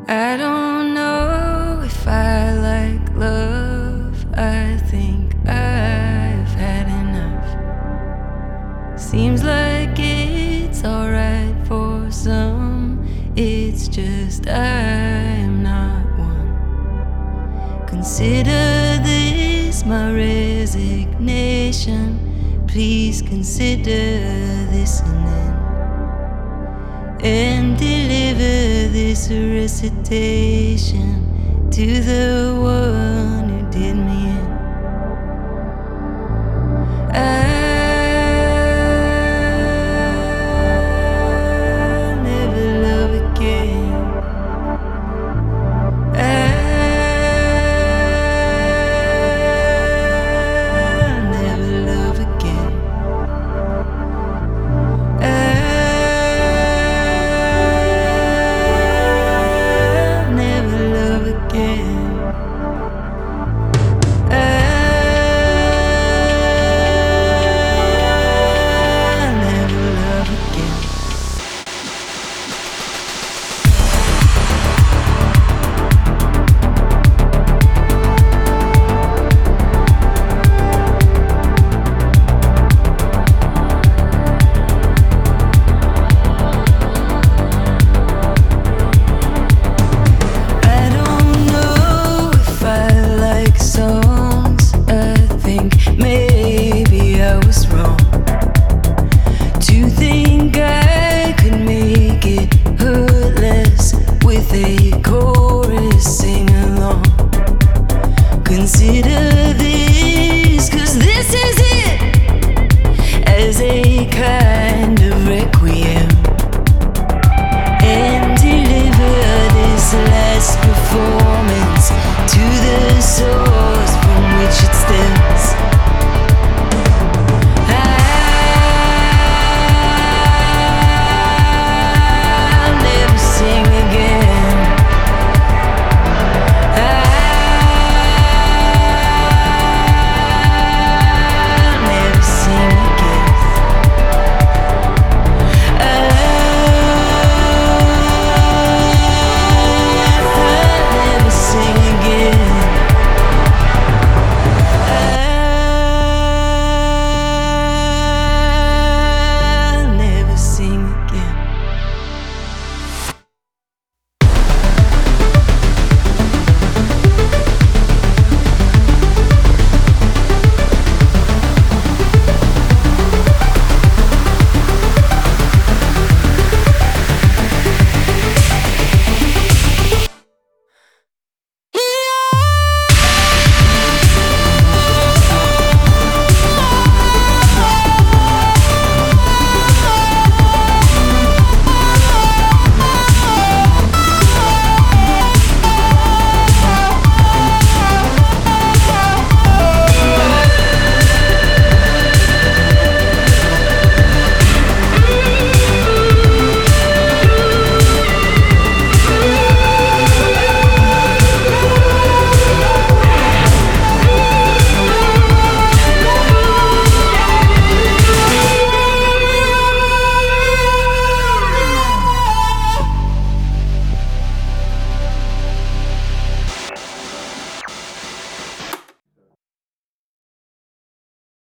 I don't know if I like love. I think I've had enough. Seems like it's alright for some. It's just I'm not one. Consider this my resignation. Please consider this an end. And deliver this recitation to the one who did me in. I'll never love again. I'll never love again. I'll never love again. I'll never love again. I don't know if I like songs. I think maybe I was wrong to think I could make it hurtless with a chorus sing along. Consider